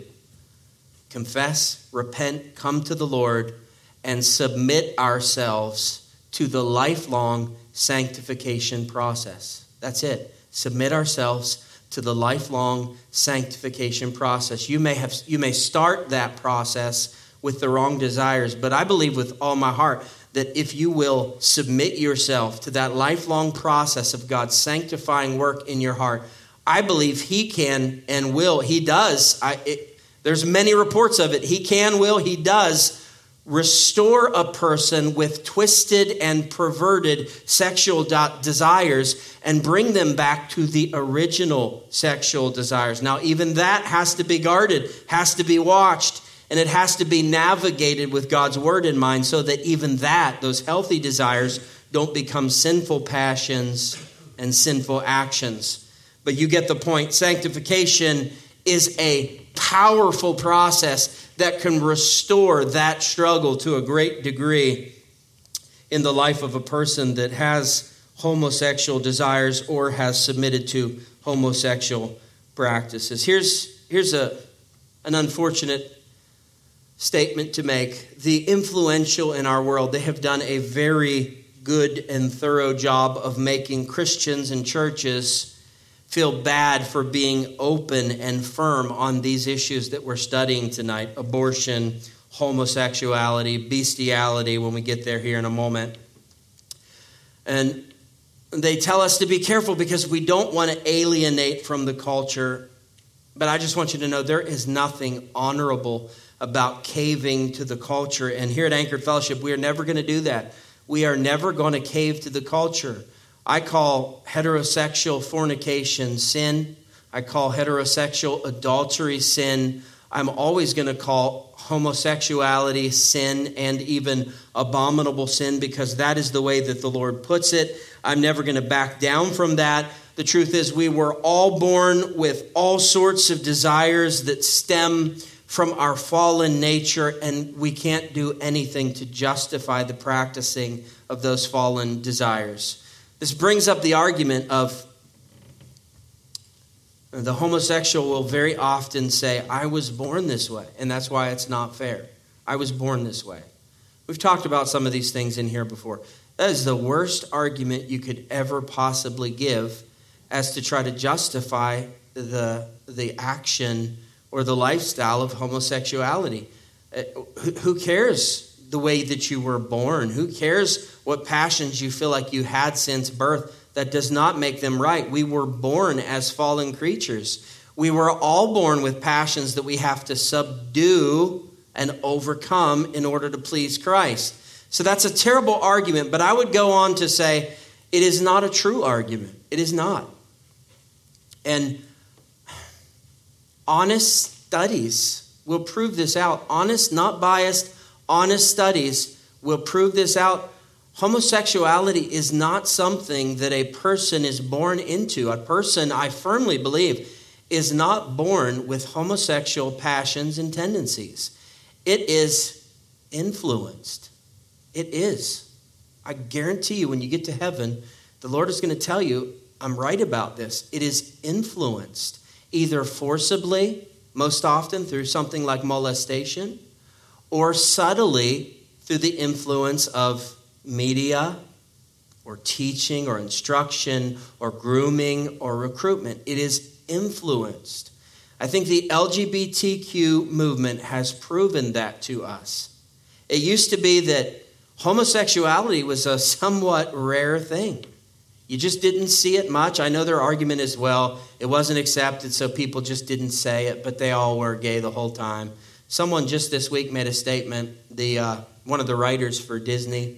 Confess, repent, come to the Lord, and submit ourselves to the lifelong sanctification process. That's it. Submit ourselves to the lifelong sanctification process. You may start that process with the wrong desires, but I believe with all my heart that if you will submit yourself to that lifelong process of God's sanctifying work in your heart, I believe He can and will. He does. There's many reports of it. He can, will, He does restore a person with twisted and perverted sexual desires and bring them back to the original sexual desires. Now, even that has to be guarded, has to be watched, and it has to be navigated with God's word in mind so that even those healthy desires, don't become sinful passions and sinful actions. But you get the point. Sanctification is a powerful process that can restore that struggle to a great degree in the life of a person that has homosexual desires or has submitted to homosexual practices. Here's an unfortunate statement to make. The influential in our world, they have done a very good and thorough job of making Christians and churches feel bad for being open and firm on these issues that we're studying tonight: abortion, homosexuality, bestiality, when we get there here in a moment. And they tell us to be careful because we don't want to alienate from the culture. But I just want you to know there is nothing honorable about caving to the culture. And here at Anchored Fellowship, we are never going to do that. We are never going to cave to the culture. I call heterosexual fornication sin. I call heterosexual adultery sin. I'm always going to call homosexuality sin and even abominable sin because that is the way that the Lord puts it. I'm never going to back down from that. The truth is we were all born with all sorts of desires that stem from our fallen nature, and we can't do anything to justify the practicing of those fallen desires. This brings up the argument of the homosexual will very often say, I was born this way, and that's why it's not fair. I was born this way. We've talked about some of these things in here before. That is the worst argument you could ever possibly give as to try to justify the action or the lifestyle of homosexuality. Who cares the way that you were born? Who cares what passions you feel like you had since birth? That does not make them right. We were born as fallen creatures. We were all born with passions that we have to subdue and overcome in order to please Christ. So that's a terrible argument, but I would go on to say it is not a true argument. It is not. And honest studies will prove this out. Honest, not biased, honest studies will prove this out. Homosexuality is not something that a person is born into. A person, I firmly believe, is not born with homosexual passions and tendencies. It is influenced. It is. I guarantee you when you get to heaven, the Lord is going to tell you, I'm right about this. It is influenced either forcibly, most often through something like molestation, or subtly through the influence of media or teaching or instruction or grooming or recruitment. It is influenced. I think the LGBTQ movement has proven that to us. It used to be that homosexuality was a somewhat rare thing. You just didn't see it much. I know their argument is, well, it wasn't accepted, so people just didn't say it, but they all were gay the whole time. Someone just this week made a statement, one of the writers for Disney,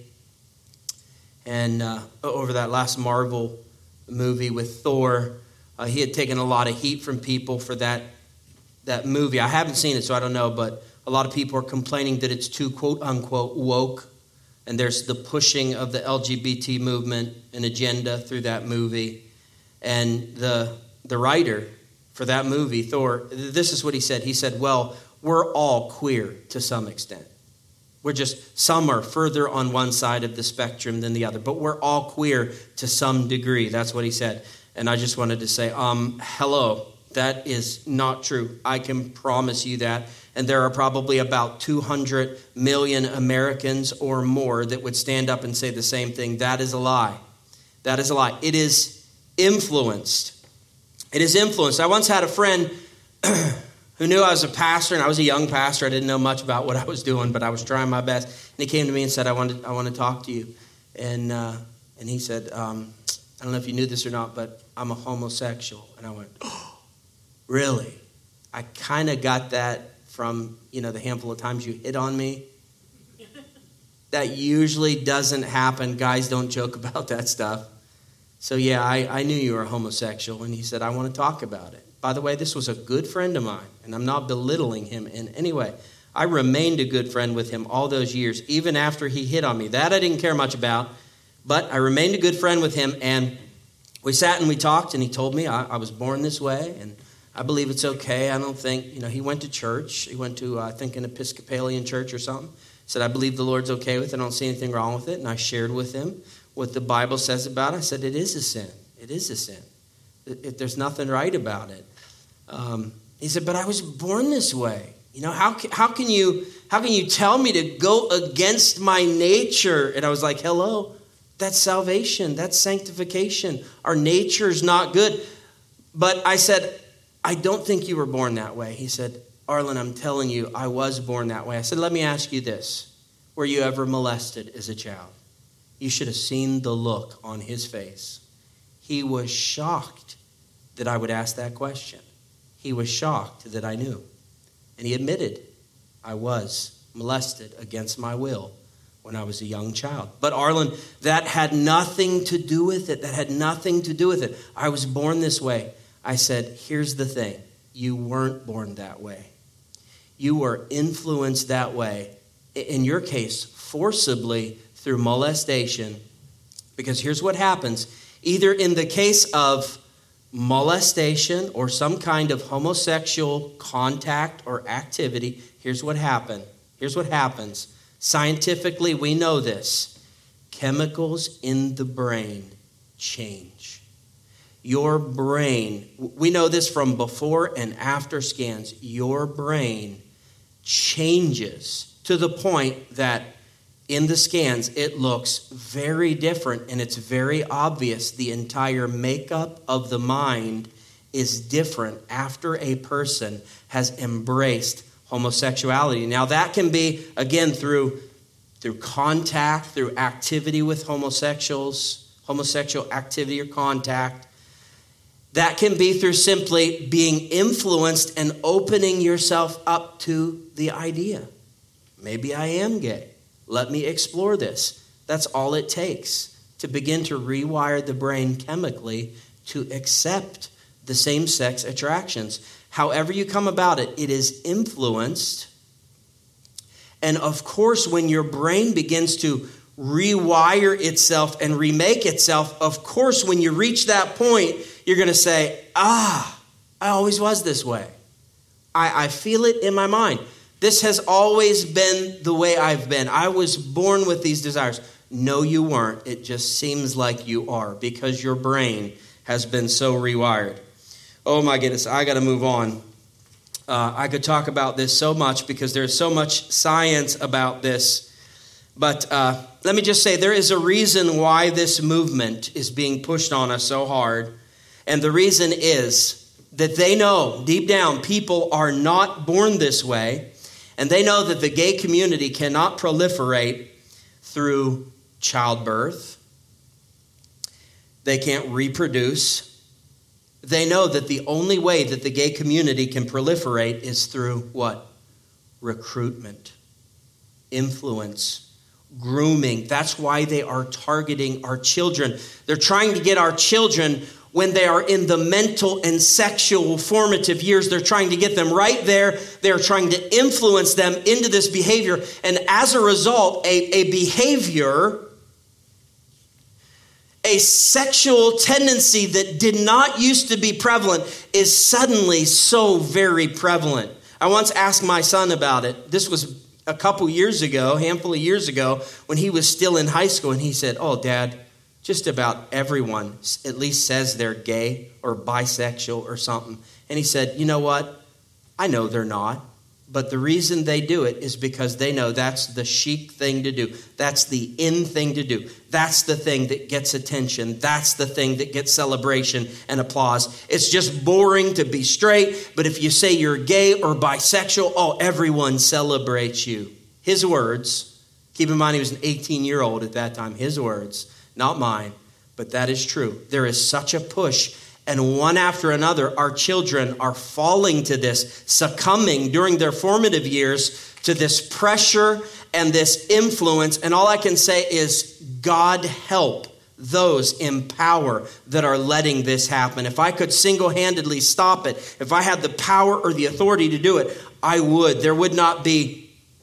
and over that last Marvel movie with Thor, he had taken a lot of heat from people for that movie. I haven't seen it, so I don't know, but a lot of people are complaining that it's too, quote-unquote, woke, and there's the pushing of the LGBT movement and agenda through that movie. And the writer for that movie, Thor, this is what he said. He said, well, we're all queer to some extent. Some are further on one side of the spectrum than the other, but we're all queer to some degree. That's what he said. And I just wanted to say, hello, that is not true. I can promise you that. And there are probably about 200 million Americans or more that would stand up and say the same thing. That is a lie. That is a lie. It is influenced. It is influenced. I once had a friend who knew I was a pastor, and I was a young pastor. I didn't know much about what I was doing, but I was trying my best. And he came to me and said, I want to talk to you. And he said, I don't know if you knew this or not, but I'm a homosexual. And I went, oh, really? I kind of got that from, the handful of times you hit on me. That usually doesn't happen. Guys don't joke about that stuff. So yeah, I knew you were a homosexual. And he said, I want to talk about it. By the way, this was a good friend of mine, and I'm not belittling him in any way. I remained a good friend with him all those years, even after he hit on me. That I didn't care much about, but I remained a good friend with him, and we sat and we talked, and he told me I was born this way, and I believe it's okay. I don't think, he went to church. He went to, I think, an Episcopalian church or something. He said, I believe the Lord's okay with it. I don't see anything wrong with it. And I shared with him what the Bible says about it. I said, it is a sin. It is a sin. There's nothing right about it. He said, but I was born this way. How can you tell me to go against my nature? And I was like, hello, that's salvation. That's sanctification. Our nature's not good. But I said, I don't think you were born that way. He said, Arlen, I'm telling you, I was born that way. I said, let me ask you this. Were you ever molested as a child? You should have seen the look on his face. He was shocked that I would ask that question. He was shocked that I knew. And he admitted I was molested against my will when I was a young child. But Arlen, that had nothing to do with it. That had nothing to do with it. I was born this way. I said, here's the thing. You weren't born that way. You were influenced that way. In your case, forcibly through molestation. Because here's what happens. Either in the case of molestation or some kind of homosexual contact or activity, here's what happened. Here's what happens. Scientifically, we know this. Chemicals in the brain change. Your brain, we know this from before and after scans, your brain changes to the point that in the scans, it looks very different and it's very obvious. The entire makeup of the mind is different after a person has embraced homosexuality. Now, that can be, again, through contact, through activity with homosexuals, homosexual activity or contact. That can be through simply being influenced and opening yourself up to the idea. Maybe I am gay. Let me explore this. That's all it takes to begin to rewire the brain chemically to accept the same-sex attractions. However you come about it, it is influenced. And of course, when your brain begins to rewire itself and remake itself, of course, when you reach that point, you're going to say, I always was this way. I feel it in my mind. This has always been the way I've been. I was born with these desires. No, you weren't. It just seems like you are because your brain has been so rewired. Oh my goodness, I got to move on. I could talk about this so much because there's so much science about this. But let me just say there is a reason why this movement is being pushed on us so hard. And the reason is that they know deep down people are not born this way. And they know that the gay community cannot proliferate through childbirth. They can't reproduce. They know that the only way that the gay community can proliferate is through what? Recruitment, influence, grooming. That's why they are targeting our children. They're trying to get our children when they are in the mental and sexual formative years. They're trying to get them right there. They're trying to influence them into this behavior. And as a result, a behavior, a sexual tendency that did not used to be prevalent is suddenly so very prevalent. I once asked my son about it. This was a handful of years ago, when he was still in high school. And he said, "Oh, Dad, just about everyone at least says they're gay or bisexual or something." And he said, "You know what? I know they're not. But the reason they do it is because they know that's the chic thing to do. That's the in thing to do. That's the thing that gets attention. That's the thing that gets celebration and applause. It's just boring to be straight, but if you say you're gay or bisexual, oh, everyone celebrates you." His words, keep in mind he was an 18-year-old at that time, his words, not mine, but that is true. There is such a push. And one after another, our children are falling to this, succumbing during their formative years to this pressure and this influence. And all I can say is, God help those in power that are letting this happen. If I could single-handedly stop it, if I had the power or the authority to do it, I would. There would not be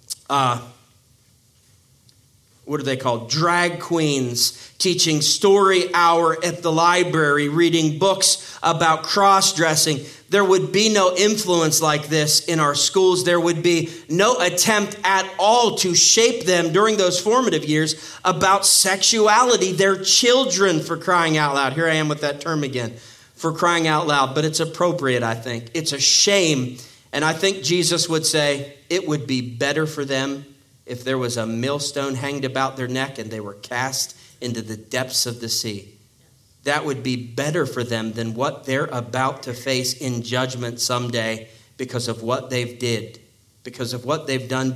what are they called? Drag queens teaching story hour at the library, reading books about cross-dressing. There would be no influence like this in our schools. There would be no attempt at all to shape them during those formative years about sexuality. They're children, for crying out loud. Here I am with that term again, for crying out loud. But it's appropriate, I think. It's a shame. And I think Jesus would say it would be better for them if there was a millstone hanged about their neck and they were cast into the depths of the sea. That would be better for them than what they're about to face in judgment someday because of what they've done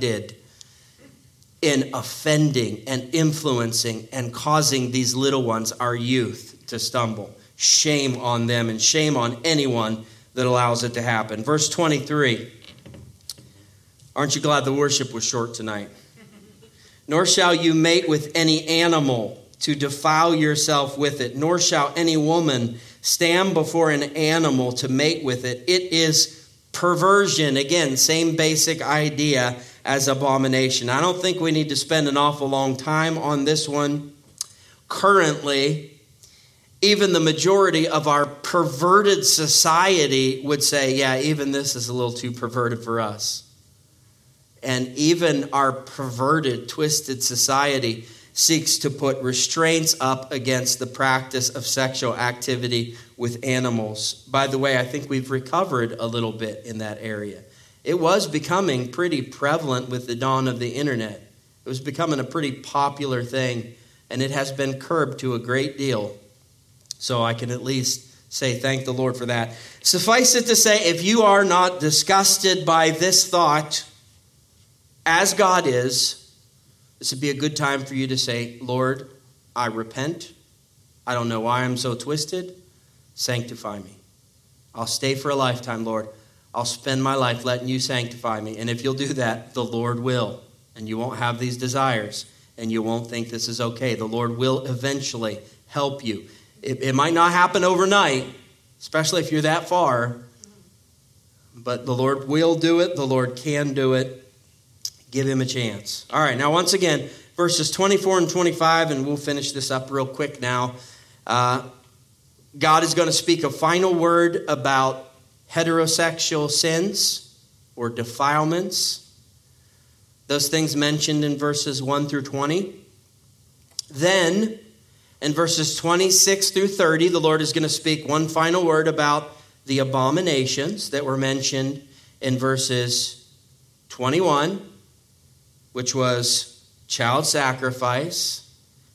in offending and influencing and causing these little ones, our youth, to stumble. Shame on them and shame on anyone that allows it to happen. Verse 23. Aren't you glad the worship was short tonight? "Nor shall you mate with any animal to defile yourself with it, nor shall any woman stand before an animal to mate with it. It is perversion." Again, same basic idea as abomination. I don't think we need to spend an awful long time on this one. Currently, even the majority of our perverted society would say, yeah, even this is a little too perverted for us. And even our perverted, twisted society seeks to put restraints up against the practice of sexual activity with animals. By the way, I think we've recovered a little bit in that area. It was becoming pretty prevalent with the dawn of the internet. It was becoming a pretty popular thing, and it has been curbed to a great deal. So I can at least say thank the Lord for that. Suffice it to say, if you are not disgusted by this thought, as God is, this would be a good time for you to say, "Lord, I repent. I don't know why I'm so twisted. Sanctify me. I'll stay for a lifetime, Lord. I'll spend my life letting you sanctify me." And if you'll do that, the Lord will. And you won't have these desires. And you won't think this is okay. The Lord will eventually help you. It might not happen overnight, especially if you're that far. But the Lord will do it. The Lord can do it. Give him a chance. All right, now once again, verses 24 and 25, and we'll finish this up real quick now. God is going to speak a final word about heterosexual sins or defilements. Those things mentioned in verses 1 through 20. Then, in verses 26 through 30, the Lord is going to speak one final word about the abominations that were mentioned in verses 21, which was child sacrifice,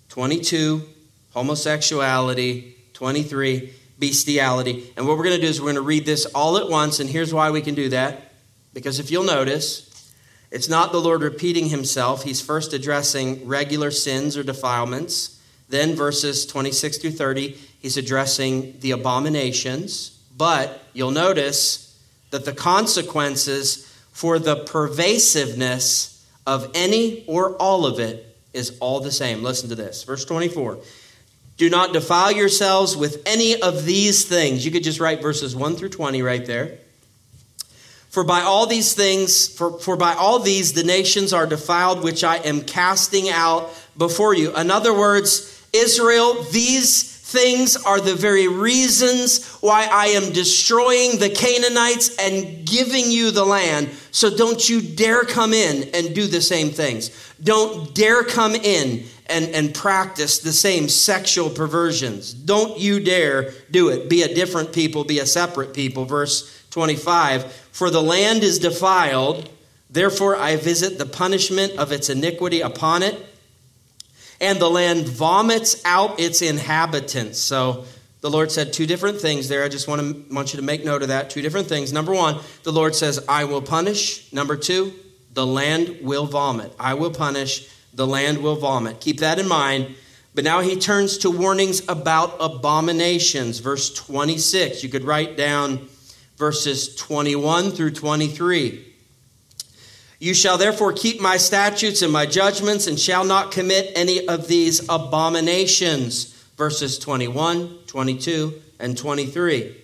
22, homosexuality, 23, bestiality. And what we're going to do is we're going to read this all at once, and here's why we can do that. Because if you'll notice, it's not the Lord repeating himself. He's first addressing regular sins or defilements. Then verses 26 through 30, he's addressing the abominations. But you'll notice that the consequences for the pervasiveness of any or all of it is all the same. Listen to this. Verse 24. Do not defile yourselves with any of these things. You could just write verses 1 through 20 right there. For by all these things, for by all these the nations are defiled, which I am casting out before you. In other words, Israel, these things are the very reasons why I am destroying the Canaanites and giving you the land. So don't you dare come in and do the same things. Don't dare come in and practice the same sexual perversions. Don't you dare do it. Be a different people, be a separate people. Verse 25, for the land is defiled, therefore I visit the punishment of its iniquity upon it, and the land vomits out its inhabitants. So the Lord said two different things there. I just want you to make note of that. Two different things. Number one, the Lord says, I will punish. Number two, the land will vomit. I will punish, the land will vomit. Keep that in mind. But now he turns to warnings about abominations. Verse 26, you could write down verses 21 through 23. You shall therefore keep my statutes and my judgments and shall not commit any of these abominations. Verses 21, 22, and 23.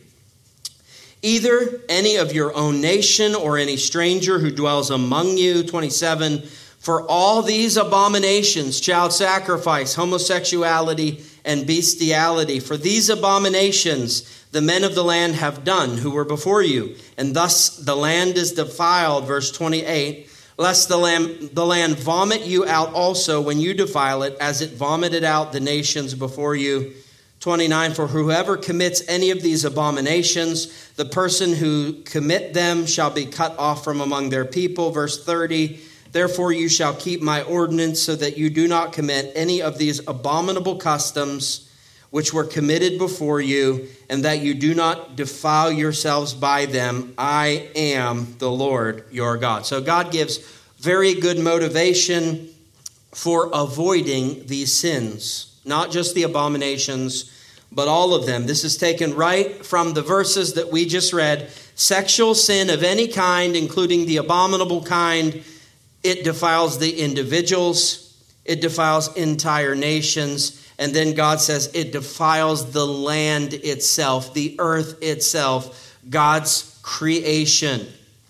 Either any of your own nation or any stranger who dwells among you. 27. For all these abominations, child sacrifice, homosexuality, and bestiality, for these abominations the men of the land have done who were before you, and thus the land is defiled. Verse 28, lest the land vomit you out also when you defile it, as it vomited out the nations before you. 29, for whoever commits any of these abominations, the person who commit them shall be cut off from among their people. Verse 30, therefore you shall keep my ordinance so that you do not commit any of these abominable customs which were committed before you, and that you do not defile yourselves by them. I am the Lord your God. So God gives very good motivation for avoiding these sins, not just the abominations, but all of them. This is taken right from the verses that we just read. Sexual sin of any kind, including the abominable kind, it defiles the individuals, it defiles entire nations. And then God says it defiles the land itself, the earth itself, God's creation.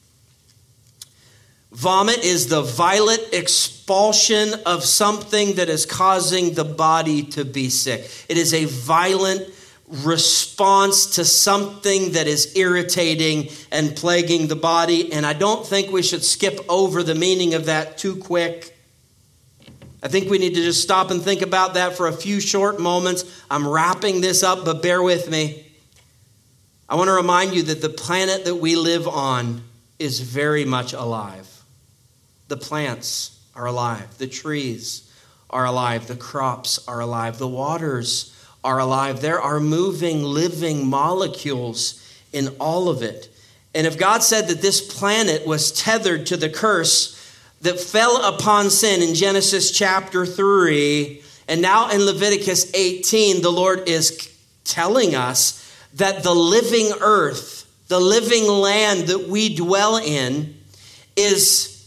Vomit is the violent expulsion of something that is causing the body to be sick. It is a violent response to something that is irritating and plaguing the body. And I don't think we should skip over the meaning of that too quick. I think we need to just stop and think about that for a few short moments. I'm wrapping this up, but bear with me. I want to remind you that the planet that we live on is very much alive. The plants are alive. The trees are alive. The crops are alive. The waters are alive. There are moving, living molecules in all of it. And if God said that this planet was tethered to the curse that fell upon sin in Genesis chapter 3, and now in Leviticus 18, the Lord is telling us that the living earth, the living land that we dwell in, is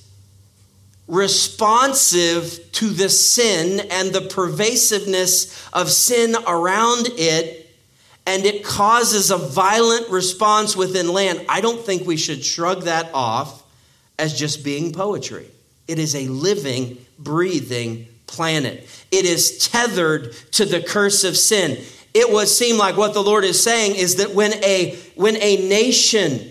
responsive to the sin and the pervasiveness of sin around it, and it causes a violent response within land. I don't think we should shrug that off as just being poetry. It is a living, breathing planet. It is tethered to the curse of sin. It would seem like what the Lord is saying is that when a nation,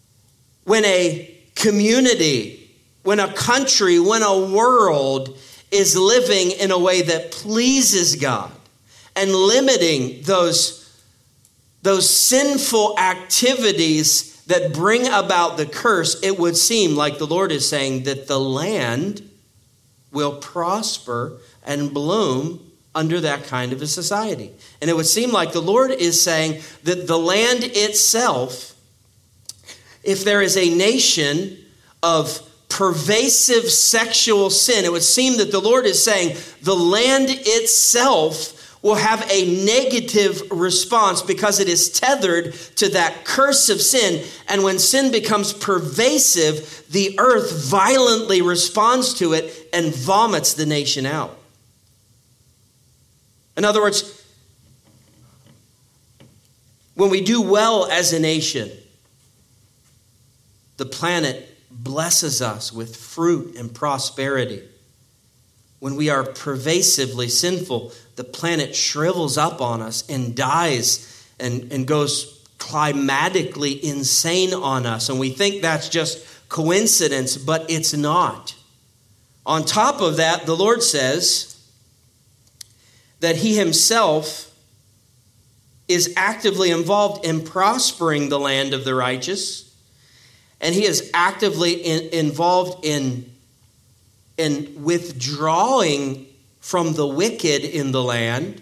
when a community, when a country, when a world is living in a way that pleases God and limiting those sinful activities that bring about the curse, it would seem like the Lord is saying that the land will prosper and bloom under that kind of a society. And it would seem like the Lord is saying that the land itself, if there is a nation of pervasive sexual sin, it would seem that the Lord is saying the land itself will have a negative response because it is tethered to that curse of sin. And when sin becomes pervasive, the earth violently responds to it and vomits the nation out. In other words, when we do well as a nation, the planet blesses us with fruit and prosperity. When we are pervasively sinful, the planet shrivels up on us and dies and goes climatically insane on us. And we think that's just coincidence, but it's not. On top of that, the Lord says that he himself is actively involved in prospering the land of the righteous. And he is actively involved in withdrawing from the wicked in the land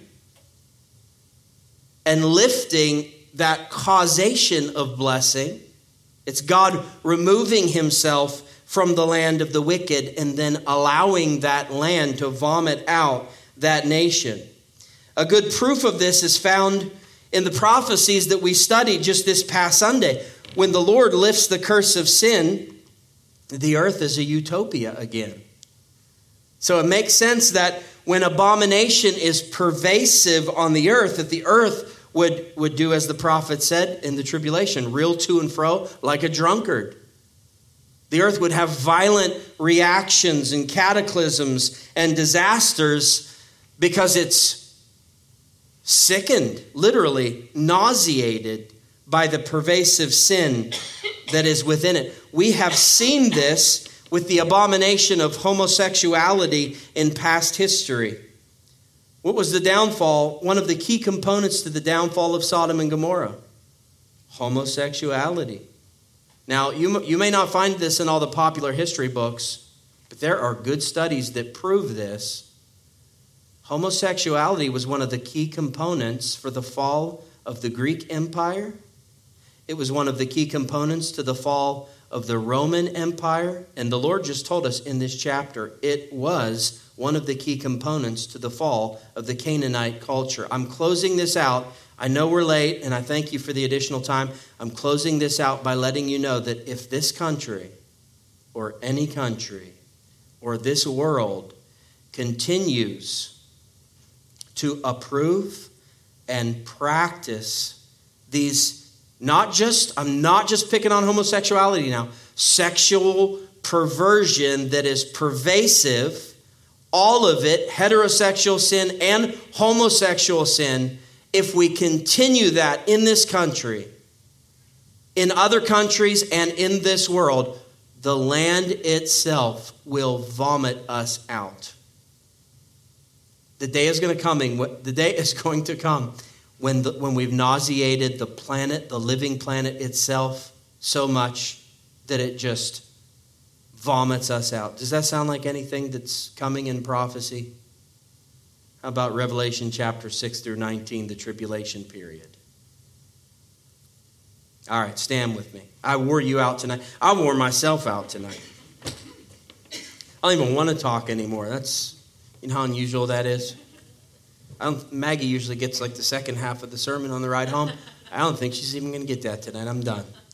and lifting that causation of blessing. It's God removing himself from the land of the wicked and then allowing that land to vomit out that nation. A good proof of this is found in the prophecies that we studied just this past Sunday. When the Lord lifts the curse of sin, the earth is a utopia again. So it makes sense that when abomination is pervasive on the earth, that the earth would do as the prophet said in the tribulation, reel to and fro like a drunkard. The earth would have violent reactions and cataclysms and disasters because it's sickened, literally nauseated by the pervasive sin that is within it. We have seen this with the abomination of homosexuality in past history. What was the downfall? One of the key components to the downfall of Sodom and Gomorrah: homosexuality. Now, you may not find this in all the popular history books, but there are good studies that prove this. Homosexuality was one of the key components for the fall of the Greek Empire. It was one of the key components to the fall of the Roman Empire. And the Lord just told us in this chapter, it was one of the key components to the fall of the Canaanite culture. I'm closing this out. I know we're late, and I thank you for the additional time. I'm closing this out by letting you know that if this country, or any country, or this world continues to approve and practice these, I'm not just picking on homosexuality now, sexual perversion that is pervasive, all of it, heterosexual sin and homosexual sin, if we continue that in this country, in other countries, and in this world, the land itself will vomit us out. The day is going to come when we've nauseated the planet, the living planet itself, so much that it just vomits us out. Does that sound like anything that's coming in prophecy? How about Revelation chapter 6 through 19, the tribulation period? All right, stand with me. I wore you out tonight. I wore myself out tonight. I don't even want to talk anymore. You know how unusual that is? Maggie usually gets like the second half of the sermon on the ride home. I don't think she's even going to get that tonight. I'm done.